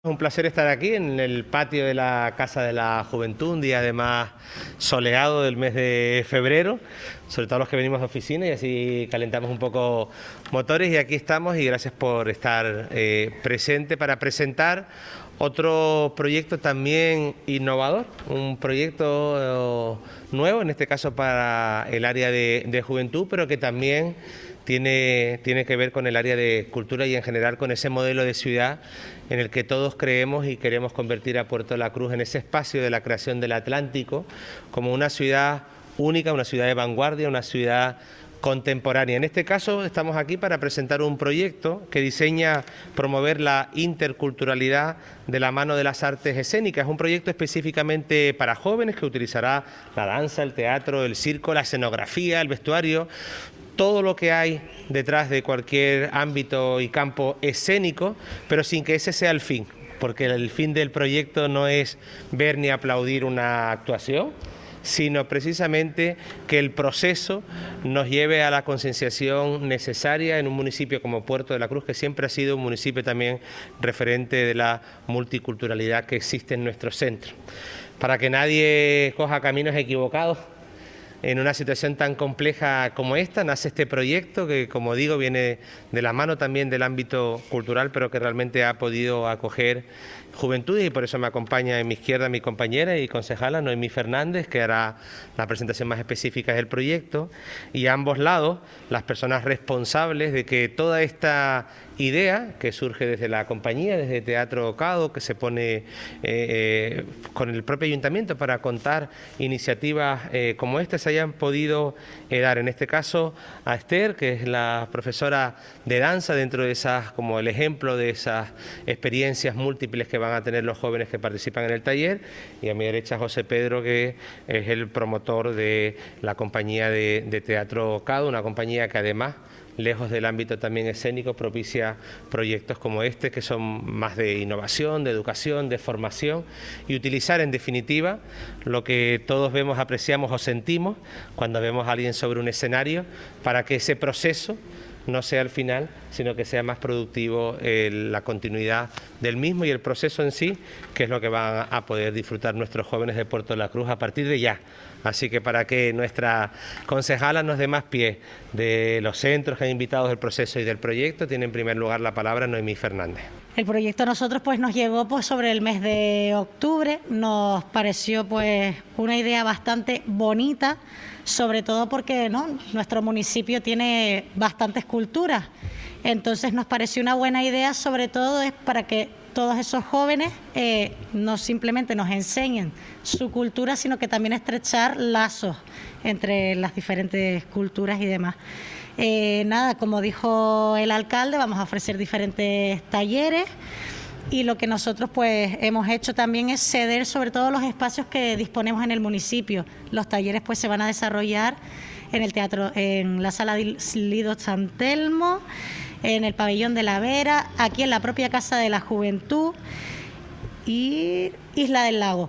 Es un placer estar aquí en el patio de la Casa de la Juventud, un día además soleado del mes de febrero, sobre todo los que venimos de oficina, y así calentamos un poco motores. Y aquí estamos, y gracias por estar presente para presentar otro proyecto también innovador, un proyecto nuevo, en este caso para el área de juventud, pero que también tiene que ver con el área de cultura y en general con ese modelo de ciudad en el que todos creemos y queremos convertir a Puerto de la Cruz en ese espacio de la creación del Atlántico como una ciudad única, una ciudad de vanguardia, una ciudad contemporánea. En este caso estamos aquí para presentar un proyecto que diseña promover la interculturalidad de la mano de las artes escénicas. Es un proyecto específicamente para jóvenes que utilizará la danza, el teatro, el circo, la escenografía, el vestuario, todo lo que hay detrás de cualquier ámbito y campo escénico, pero sin que ese sea el fin, porque el fin del proyecto no es ver ni aplaudir una actuación, sino precisamente que el proceso nos lleve a la concienciación necesaria en un municipio como Puerto de la Cruz, que siempre ha sido un municipio también referente de la multiculturalidad que existe en nuestro centro. Para que nadie coja caminos equivocados, en una situación tan compleja como esta nace este proyecto que, como digo, viene de la mano también del ámbito cultural, pero que realmente ha podido acoger juventudes, y por eso me acompaña en mi izquierda mi compañera y concejala Noemí Fernández, que hará la presentación más específica del proyecto, y a ambos lados las personas responsables de que toda esta idea que surge desde la compañía, desde Teatro Ocado, que se pone con el propio ayuntamiento para contar iniciativas como esta, se hayan podido dar. En este caso a Esther, que es la profesora de danza dentro de esas, como el ejemplo de esas experiencias múltiples que van a tener los jóvenes que participan en el taller, y a mi derecha José Pedro, que es el promotor de la compañía de Teatro Ocado, una compañía que además, lejos del ámbito también escénico, propicia proyectos como este, que son más de innovación, de educación, de formación, y utilizar en definitiva lo que todos vemos, apreciamos o sentimos cuando vemos a alguien sobre un escenario, para que ese proceso no sea el final, sino que sea más productivo la continuidad del mismo y el proceso en sí, que es lo que van a poder disfrutar nuestros jóvenes de Puerto de la Cruz a partir de ya. Así que para que nuestra concejala nos dé más pie de los centros que han invitado del proceso y del proyecto, tiene en primer lugar la palabra Noemí Fernández. El proyecto a nosotros nos llegó sobre el mes de octubre, nos pareció una idea bastante bonita, sobre todo porque nuestro municipio tiene bastantes culturas, entonces nos pareció una buena idea, sobre todo es para que todos esos jóvenes no simplemente nos enseñen su cultura, sino que también estrechar lazos entre las diferentes culturas y demás. Como dijo el alcalde, vamos a ofrecer diferentes talleres, y lo que nosotros hemos hecho también es ceder sobre todo los espacios que disponemos en el municipio. Los talleres se van a desarrollar en el teatro, en la sala Lido San Telmo, en el pabellón de la Vera, aquí en la propia Casa de la Juventud y Isla del Lago.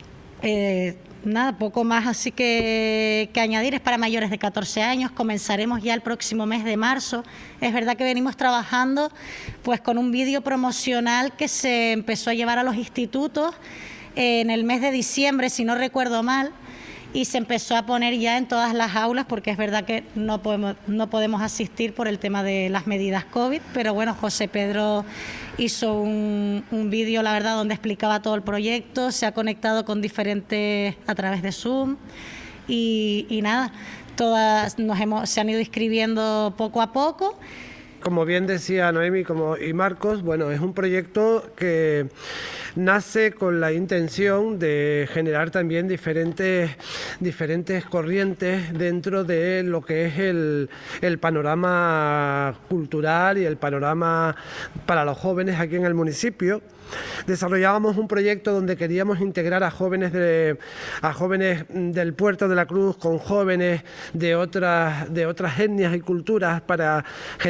Poco más así que añadir. Es para mayores de 14 años, comenzaremos ya el próximo mes de marzo. Es verdad que venimos trabajando con un vídeo promocional que se empezó a llevar a los institutos en el mes de diciembre, si no recuerdo mal, y se empezó a poner ya en todas las aulas, porque es verdad que no podemos asistir por el tema de las medidas COVID, pero bueno, José Pedro hizo un vídeo, la verdad, donde explicaba todo el proyecto, se ha conectado con diferentes a través de Zoom, y todas se han ido inscribiendo poco a poco. Como bien decía Noemí y Marcos, es un proyecto que nace con la intención de generar también diferentes corrientes dentro de lo que es el panorama cultural y el panorama para los jóvenes aquí en el municipio. Desarrollábamos un proyecto donde queríamos integrar a jóvenes del Puerto de la Cruz con jóvenes de otras etnias y culturas para generar sinergias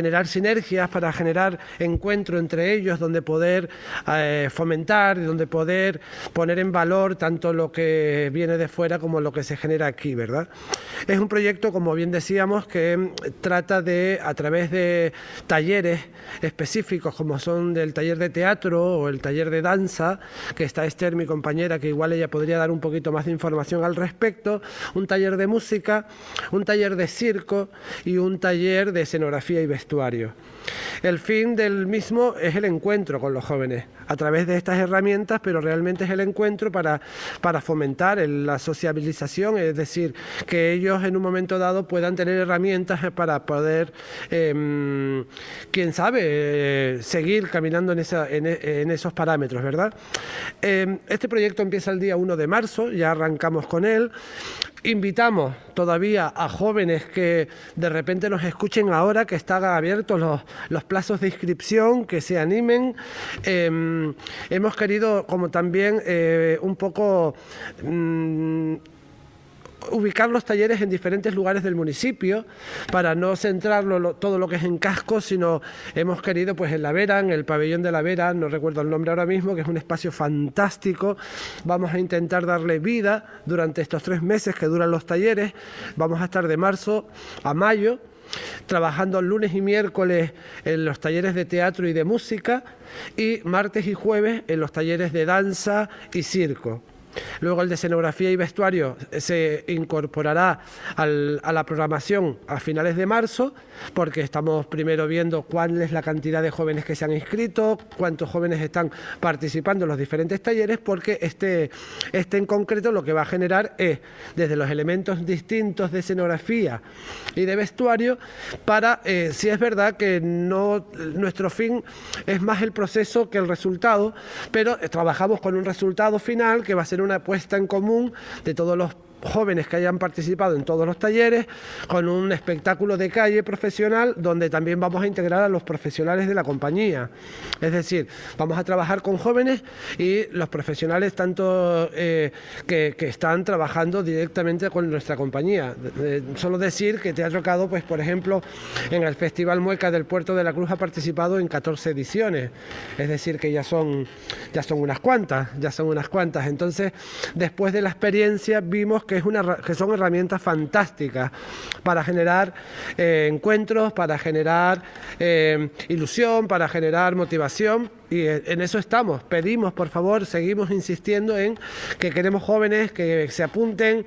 sinergias, para generar encuentro entre ellos, donde poder fomentar y donde poder poner en valor tanto lo que viene de fuera como lo que se genera aquí, ¿verdad? Es un proyecto, como bien decíamos, que trata de, a través de talleres específicos, como son del taller de teatro o el taller de danza, que está Esther, mi compañera, que igual ella podría dar un poquito más de información al respecto, un taller de música, un taller de circo y un taller de escenografía y vestuario. El fin del mismo es el encuentro con los jóvenes a través de estas herramientas, pero realmente es el encuentro para fomentar la sociabilización, es decir, que ellos en un momento dado puedan tener herramientas para poder, quién sabe, seguir caminando en esos parámetros, ¿verdad? Este proyecto empieza el día 1 de marzo, ya arrancamos con él. Invitamos todavía a jóvenes que de repente nos escuchen ahora, que están abiertos los plazos de inscripción, que se animen. Hemos querido, como también un poco ubicar los talleres en diferentes lugares del municipio para no centrarlo todo lo que es en Cascos, sino hemos querido pues en La Vera, en el pabellón de La Vera, no recuerdo el nombre ahora mismo, que es un espacio fantástico. Vamos a intentar darle vida durante estos 3 meses que duran los talleres. Vamos a estar de marzo a mayo trabajando lunes y miércoles en los talleres de teatro y de música y martes y jueves en los talleres de danza y circo. Luego el de escenografía y vestuario se incorporará a la programación a finales de marzo, porque estamos primero viendo cuál es la cantidad de jóvenes que se han inscrito, cuántos jóvenes están participando en los diferentes talleres, porque este en concreto lo que va a generar es desde los elementos distintos de escenografía y de vestuario para, si es verdad que nuestro fin es más el proceso que el resultado, pero trabajamos con un resultado final que va a ser una puesta en común de todos los jóvenes que hayan participado en todos los talleres, con un espectáculo de calle profesional donde también vamos a integrar a los profesionales de la compañía. Es decir, vamos a trabajar con jóvenes y los profesionales tanto que están trabajando directamente con nuestra compañía. Solo decir que Teatro Cadó, pues por ejemplo, en el Festival Mueca del Puerto de la Cruz ha participado en 14 ediciones, es decir, que ya son unas cuantas. Entonces, después de la experiencia vimos que son herramientas fantásticas para generar encuentros, para generar ilusión, para generar motivación, y en eso estamos. Pedimos, por favor, seguimos insistiendo en que queremos jóvenes que se apunten.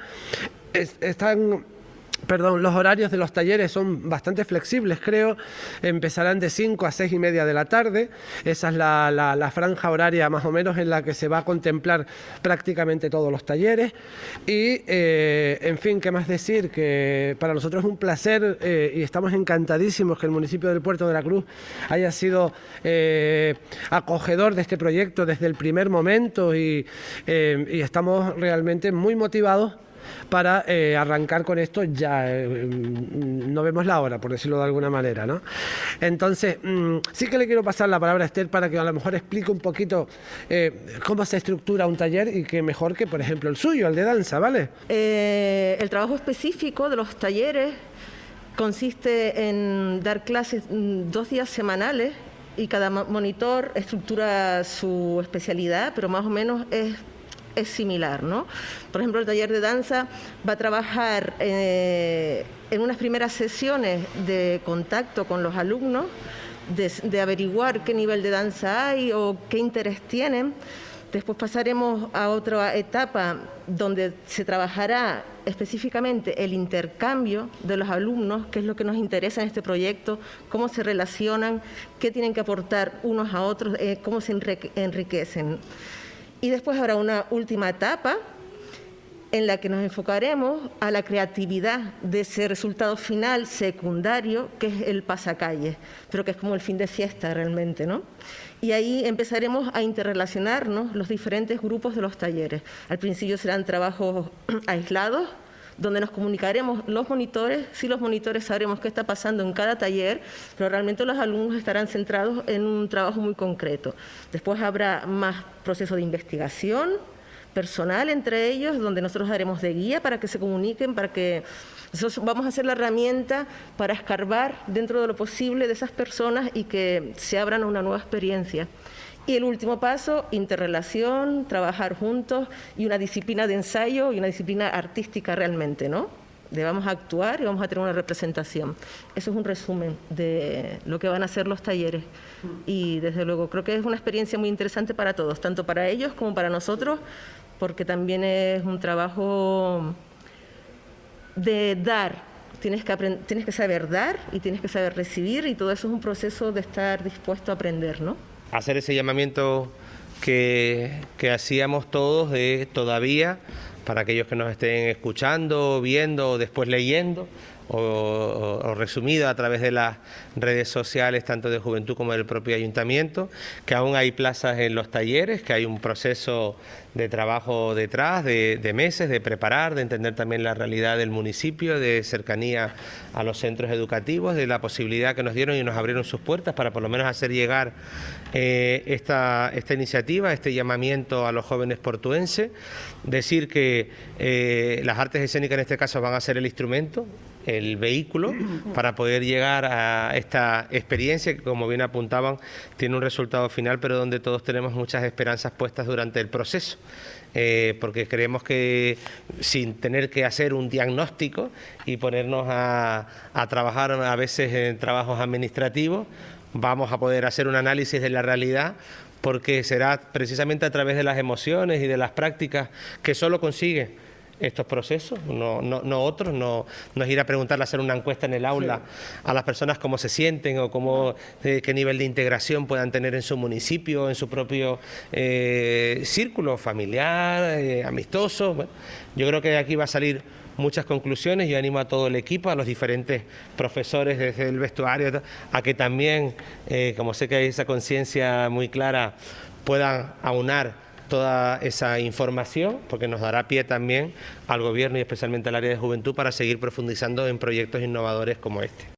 Los horarios de los talleres son bastante flexibles, creo. Empezarán de 5 a 6 y media de la tarde. Esa es la franja horaria más o menos en la que se va a contemplar prácticamente todos los talleres. Y, en fin, ¿qué más decir? Que para nosotros es un placer y estamos encantadísimos que el municipio del Puerto de la Cruz haya sido acogedor de este proyecto desde el primer momento y estamos realmente muy motivados para arrancar con esto ya. No vemos la hora, por decirlo de alguna manera, ¿no? Entonces, sí que le quiero pasar la palabra a Esther para que a lo mejor explique un poquito cómo se estructura un taller y que mejor que, por ejemplo, el suyo, el de danza, ¿vale? El trabajo específico de los talleres consiste en dar clases 2 días semanales y cada monitor estructura su especialidad, pero más o menos es similar, ¿no? Por ejemplo, el taller de danza va a trabajar en unas primeras sesiones de contacto con los alumnos, de averiguar qué nivel de danza hay o qué interés tienen. Después pasaremos a otra etapa donde se trabajará específicamente el intercambio de los alumnos, que es lo que nos interesa en este proyecto, cómo se relacionan, qué tienen que aportar unos a otros, cómo se enriquecen. Y después habrá una última etapa en la que nos enfocaremos a la creatividad de ese resultado final secundario, que es el pasacalle, pero que es como el fin de fiesta realmente, ¿no? Y ahí empezaremos a interrelacionarnos los diferentes grupos de los talleres. Al principio serán trabajos aislados, donde nos comunicaremos los monitores. Sí, los monitores sabremos qué está pasando en cada taller, pero realmente los alumnos estarán centrados en un trabajo muy concreto. Después habrá más proceso de investigación, personal entre ellos, donde nosotros haremos de guía para que se comuniquen, para que nosotros vamos a hacer la herramienta para escarbar dentro de lo posible de esas personas y que se abran a una nueva experiencia. Y el último paso, interrelación, trabajar juntos y una disciplina de ensayo y una disciplina artística realmente, ¿no? Vamos a actuar y vamos a tener una representación. Eso es un resumen de lo que van a ser los talleres. Y desde luego creo que es una experiencia muy interesante para todos, tanto para ellos como para nosotros, porque también es un trabajo de dar. Tienes que saber dar y tienes que saber recibir, y todo eso es un proceso de estar dispuesto a aprender, ¿no? Hacer ese llamamiento que hacíamos todos de todavía, para aquellos que nos estén escuchando, viendo o después leyendo, o resumido a través de las redes sociales, tanto de Juventud como del propio Ayuntamiento, que aún hay plazas en los talleres, que hay un proceso de trabajo detrás, de meses, de preparar, de entender también la realidad del municipio, de cercanía a los centros educativos, de la posibilidad que nos dieron y nos abrieron sus puertas para por lo menos hacer llegar esta iniciativa, este llamamiento a los jóvenes portuenses. Decir que las artes escénicas en este caso van a ser el instrumento, el vehículo para poder llegar a esta experiencia que, como bien apuntaban, tiene un resultado final, pero donde todos tenemos muchas esperanzas puestas durante el proceso. Porque creemos que sin tener que hacer un diagnóstico y ponernos a trabajar a veces en trabajos administrativos, vamos a poder hacer un análisis de la realidad, porque será precisamente a través de las emociones y de las prácticas que solo consigue estos procesos, no otros, no es ir a preguntarle, hacer una encuesta en el aula a las personas cómo se sienten o qué nivel de integración puedan tener en su municipio, en su propio círculo familiar, amistoso. Bueno, yo creo que de aquí va a salir muchas conclusiones. Yo animo a todo el equipo, a los diferentes profesores desde el vestuario, a que también, como sé que hay esa conciencia muy clara, puedan aunar toda esa información, porque nos dará pie también al Gobierno y especialmente al área de Juventud para seguir profundizando en proyectos innovadores como este.